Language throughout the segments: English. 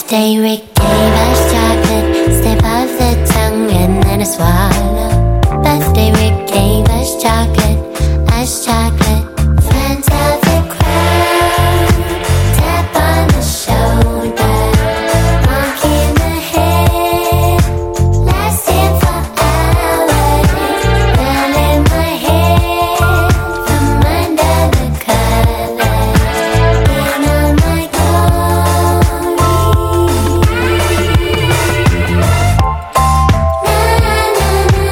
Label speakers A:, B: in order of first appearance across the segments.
A: Birthday Rick gave us chocolate. Snip off the tongue and then a swallow. Birthday Rick gave us chocolate. Friends of the crowd, tap on the shoulder, wonk in the hair, lasting for hours. Down in my head, from under the covers, in all my glory. Na na na.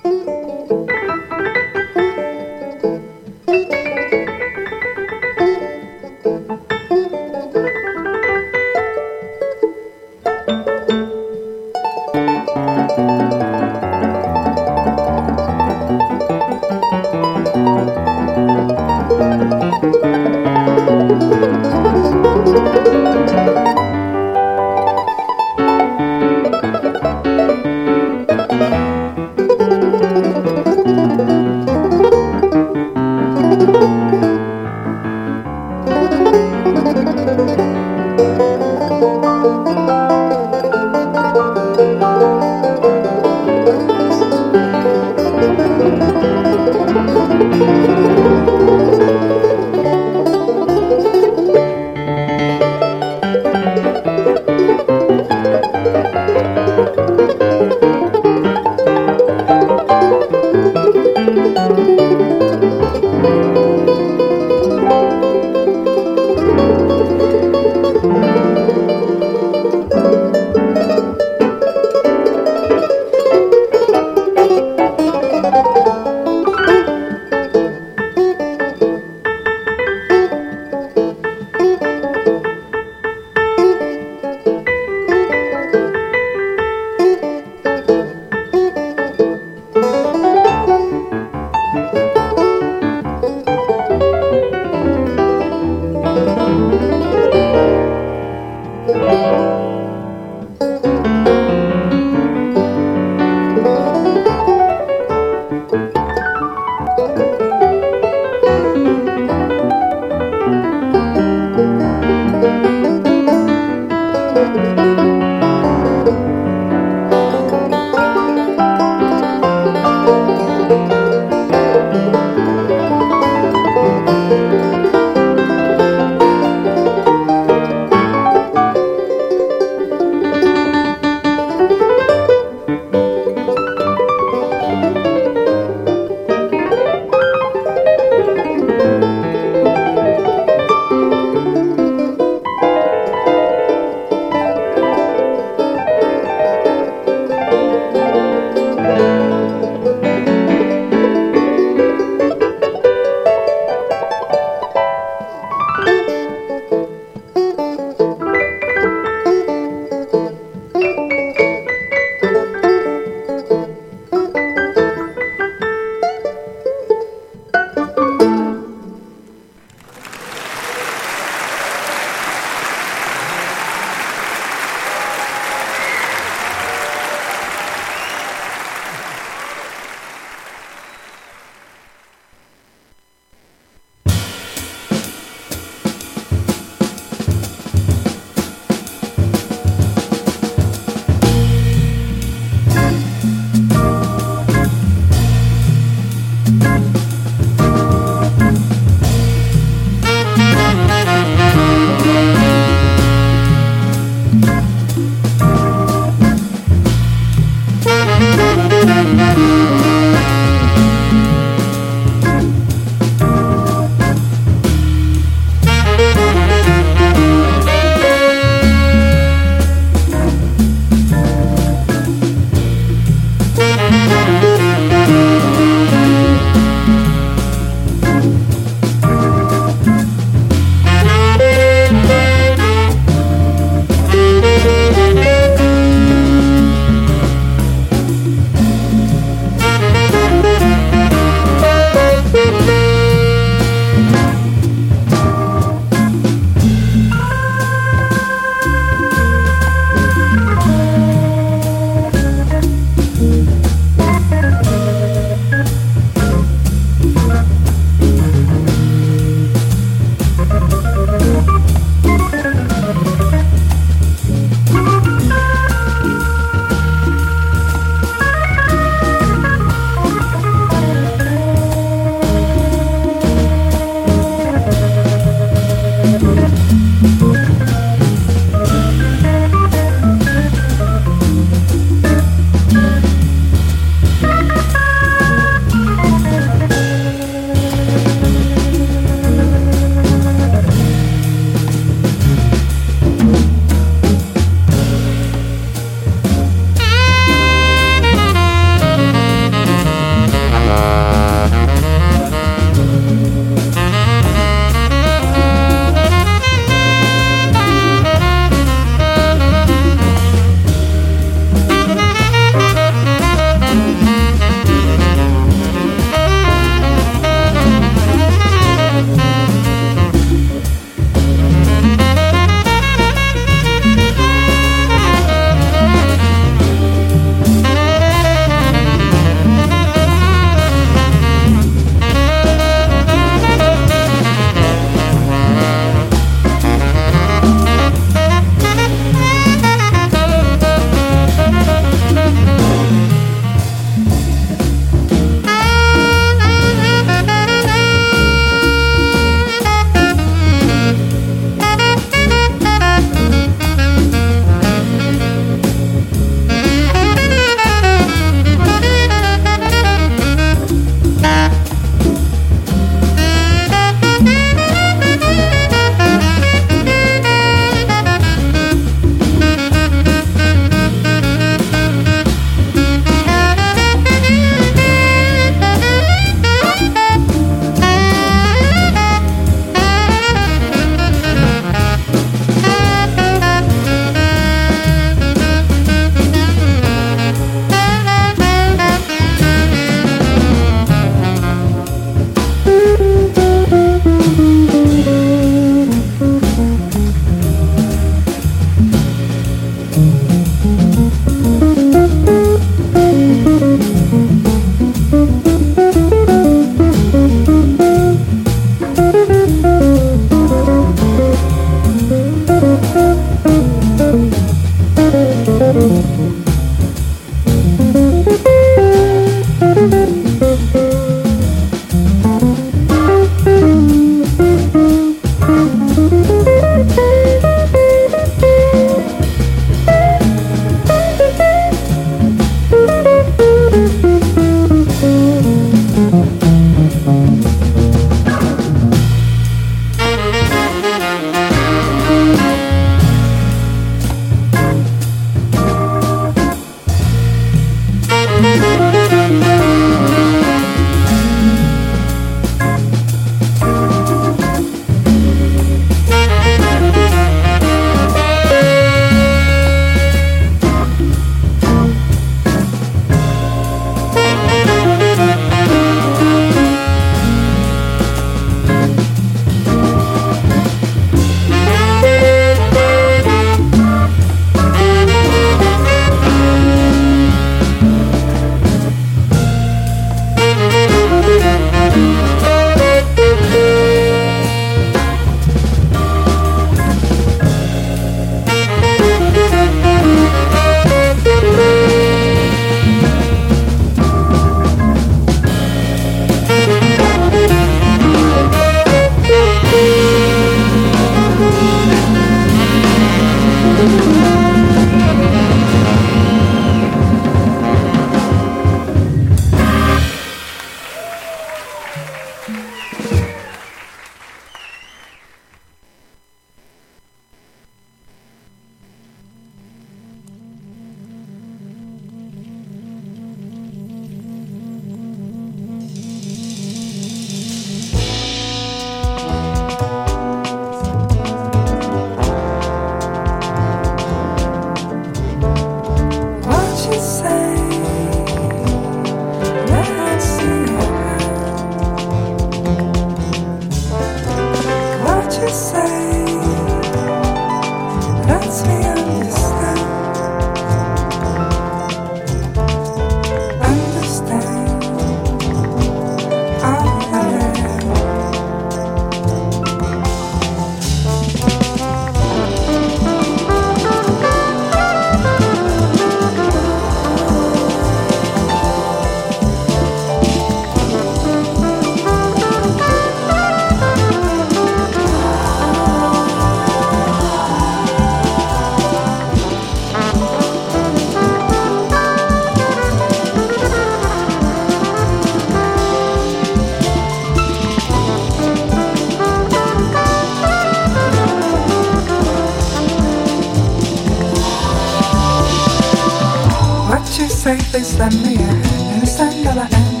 B: please lend me a hand? Understand all I am.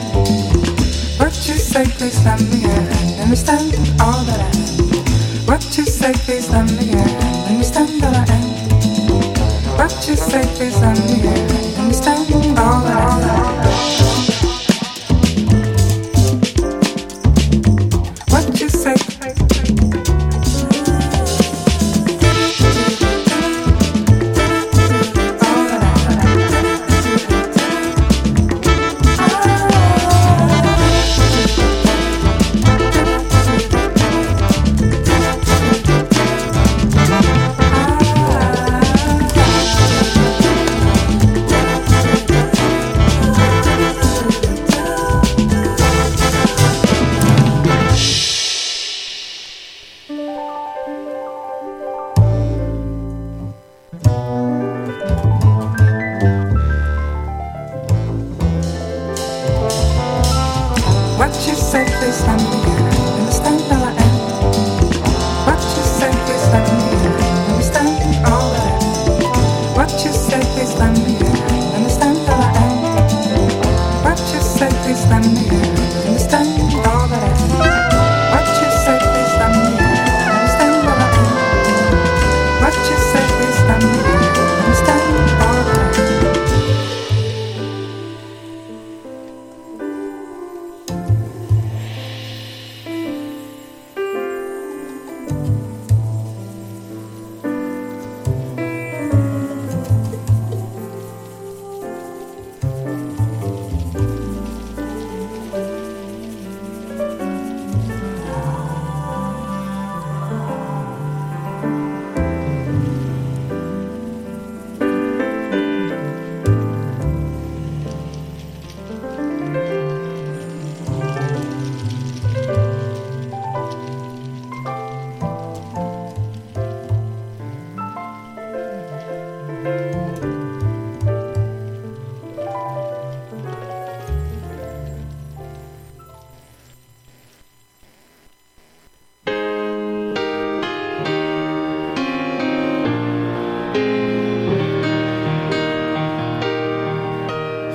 B: What you say, please lend me a hand? Understand all that I am. What you say, please lend me a hand? Understand all I am. What you say, please lend me a hand? Understand all that I am. What you say,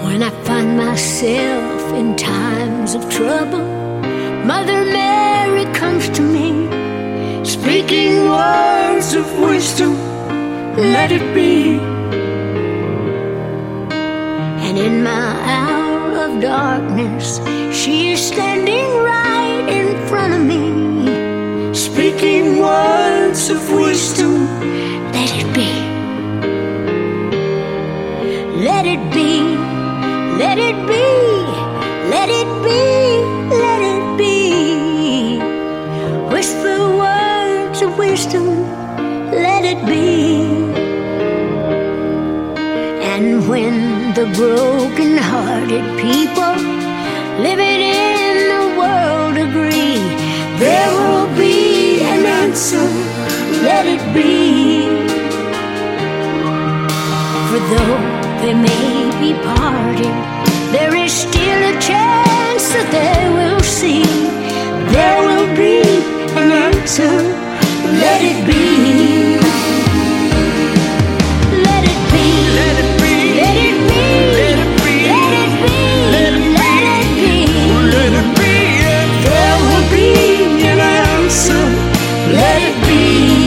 C: When I find myself in times of trouble, Mother Mary comes to me, speaking words of wisdom, let it be. And in my hour of darkness, she is standing right in front of me, speaking words of wisdom, let it be. Let it be, let it be, let it be, let it be. Whisper words of wisdom, let it be. And when the broken-hearted people living in the world agree, there will be an answer, let it be. For though they may be parted, there is still a chance that they will see. There will be an answer, let it be. Let it be, let it be, let it be, let it be, let it be, let it be, let it be. There will be an answer, let it be.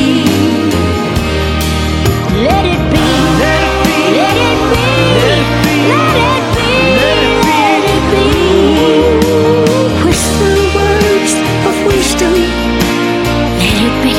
C: Let it be, let it be, let it be, let it be, let it be. Whisper words of wisdom, let it be.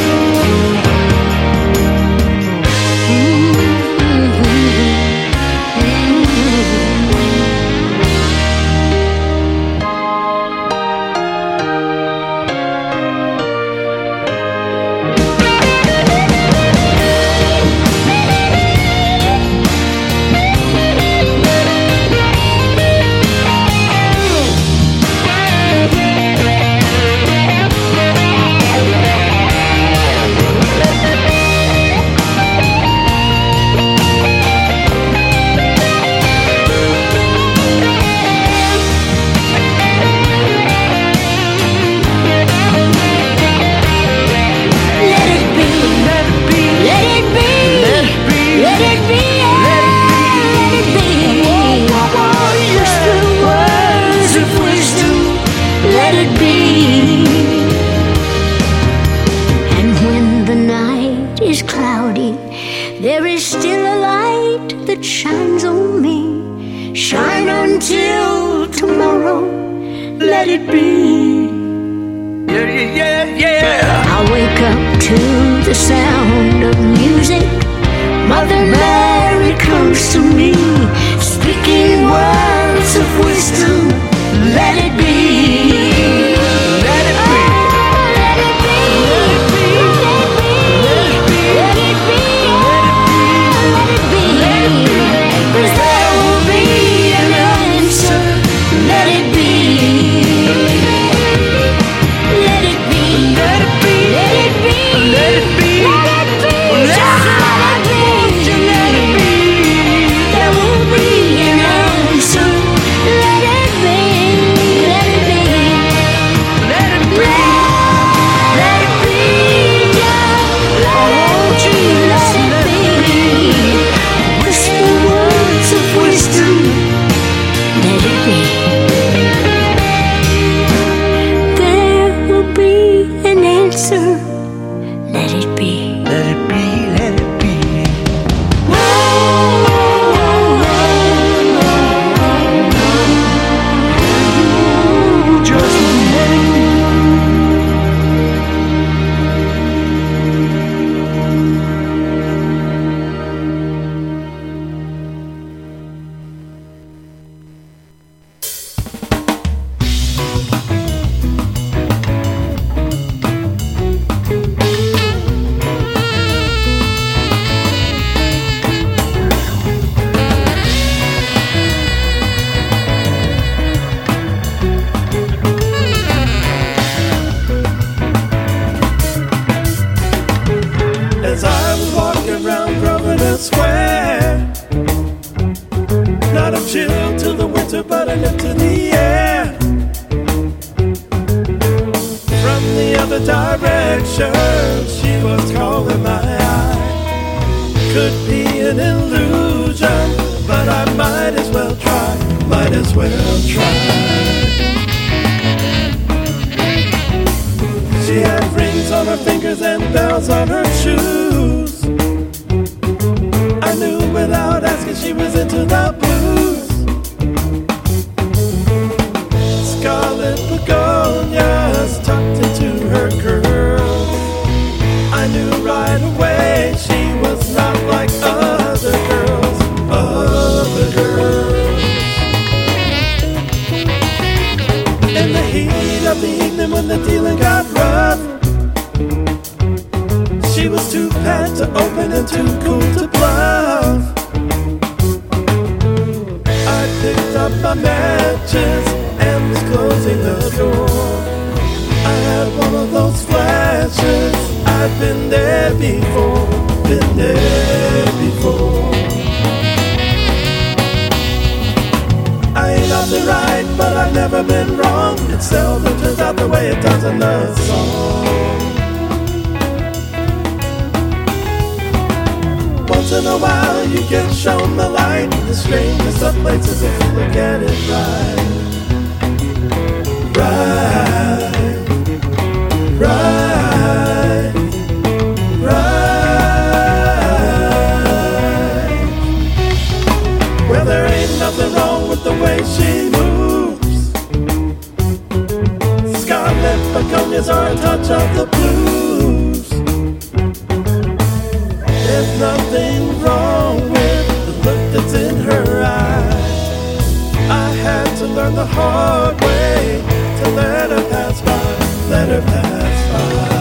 C: There is still a light that shines on me. Shine until tomorrow, let it be.
D: Yeah, yeah, yeah.
C: I wake up to the sound of music. Mother Mary comes to me, speaking words of wisdom, let it be. Let it be. Let it be. Let it be. Let it be. Let it be. 'Cause there will be an answer. Let it be. Let it be. Let it be. Let it be. Let it be. Let it be. Just let it be. Let it be. There will be an answer. Let it be. Let it be. Let it be. Let it be. Let it be. Whisper words of wisdom. Let it be. There will be an answer. Let it be.
D: Let it be, let it be. Just let it be. As I was walking around Grosvenor Square, not a chill to the winter, but a nip to the air. From the other direction, she was calling my eye. Could be an illusion, but I might as well try. might as well try. She had rings on her fingers and bells on her shoes. I knew without asking she was into the blues. Scarlet begonias tucked into her curls. I knew right away she was not like other girls, other girls. In the heat of the evening when the dealing got rough, she was too fat to open and too cool to bluff. I picked up my matches and was closing the door. I had one of those flashes. I've been there before, been there before. I ain't often right, but I've never been wrong. It seldom turns out the way it does in a song. Once in a while you get shown the light, the strangest of places if you look at it right. Right, right, right. Well, there ain't nothing wrong with the way she moves. Scarlet begonias are a touch of the blues. There's nothing wrong with the look that's in her eyes. I had to learn the hard way to let her pass by, let her pass by.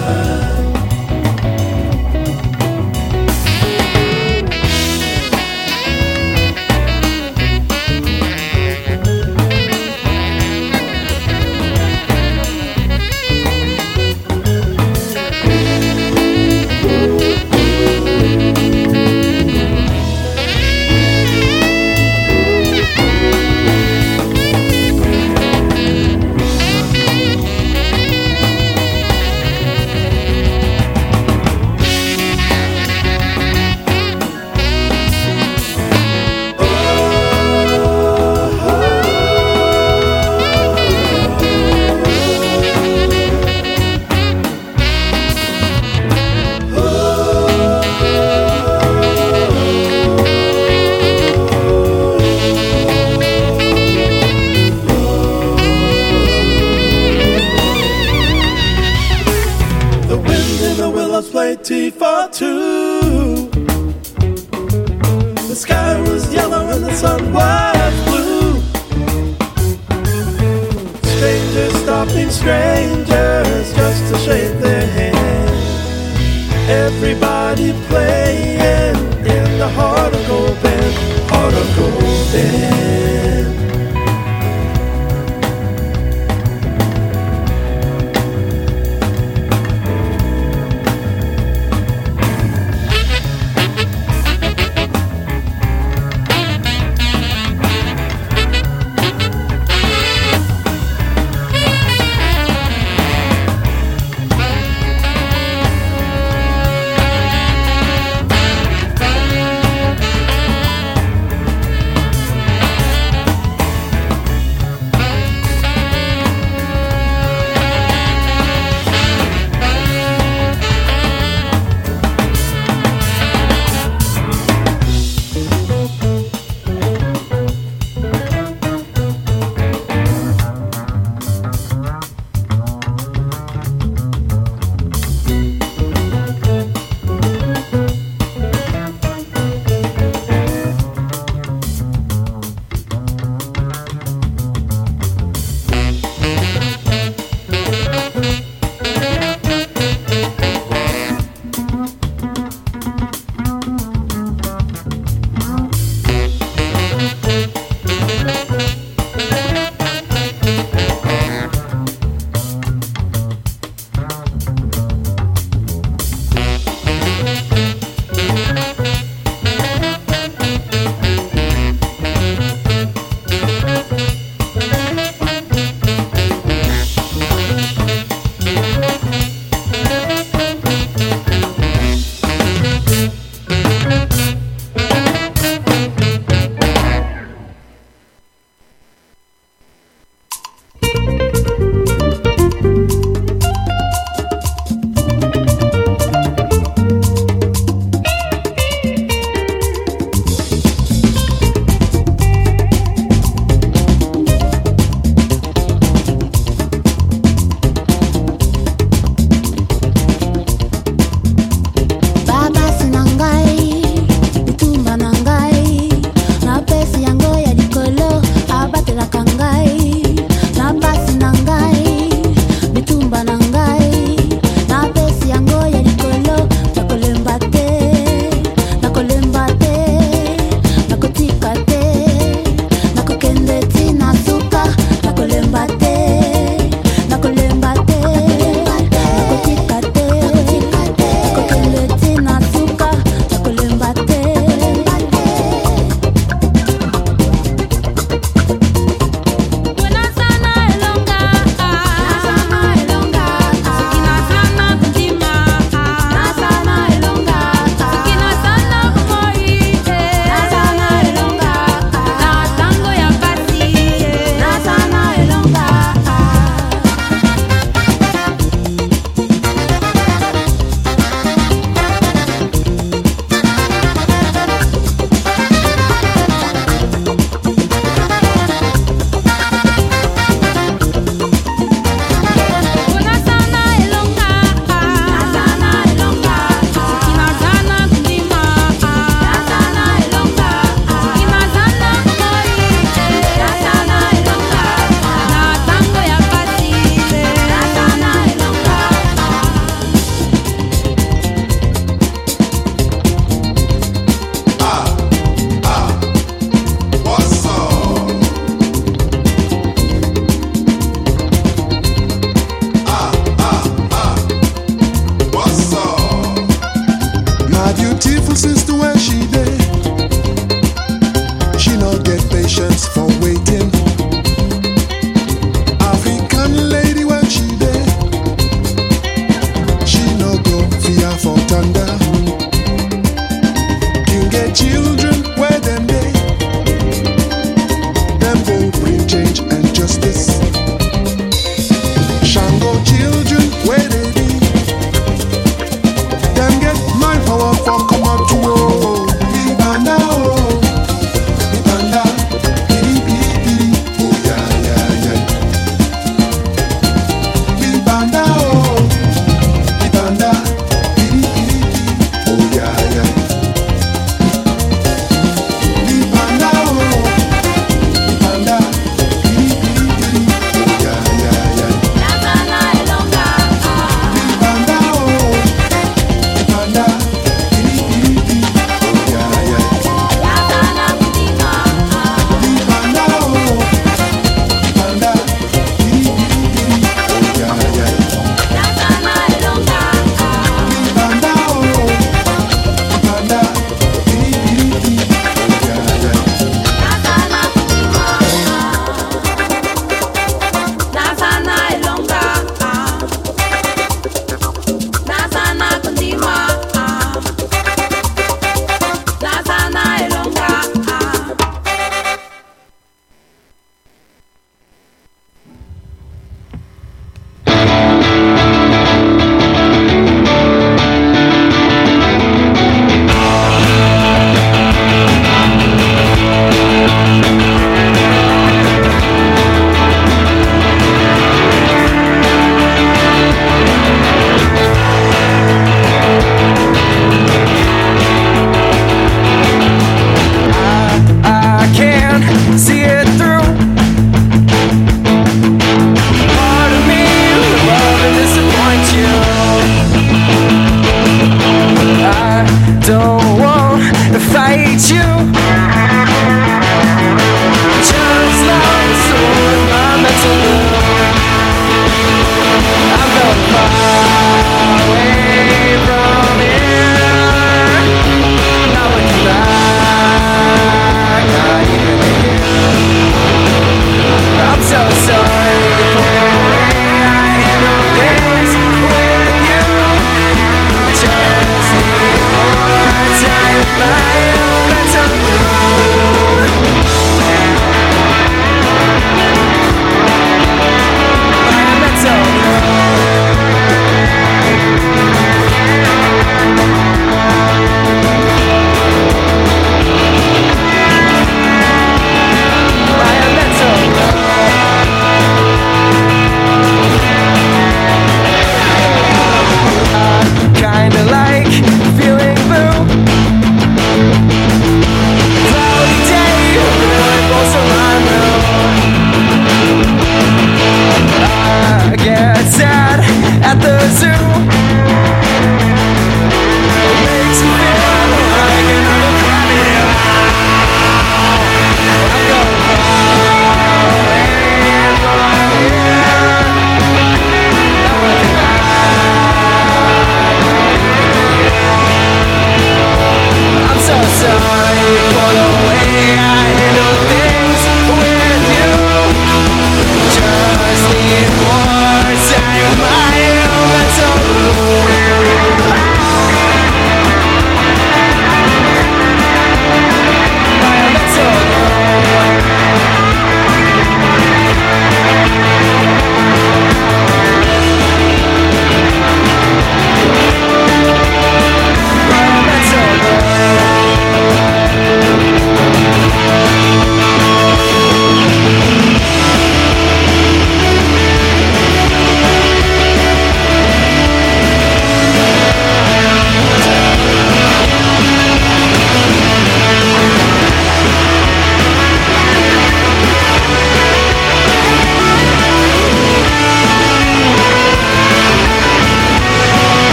D: Play T for two. The sky was yellow and the sun was blue. Strangers stopping strangers just to shake their hands. Everybody playing in the heart of Gold Bend, heart of Gold Bend.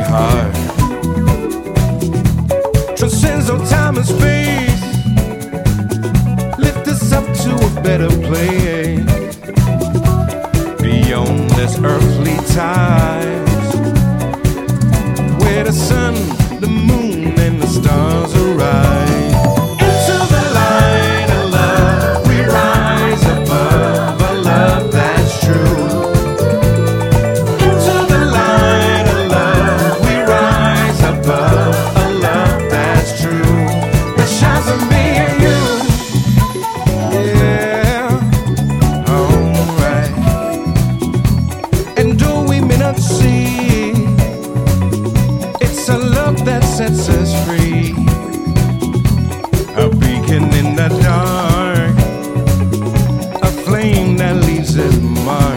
D: heart. Transcends all time and space. Lift us up to a better place. Beyond this earthly ties, where the sun, the moon, and the stars arise. Into the light of love, we rise above a love that's true. Into the light of love, we rise above a love that's true. That shines on me and you. Yeah, alright. And though we may not see, it's a love that sets us free. A beacon in the dark, a flame that leaves its mark.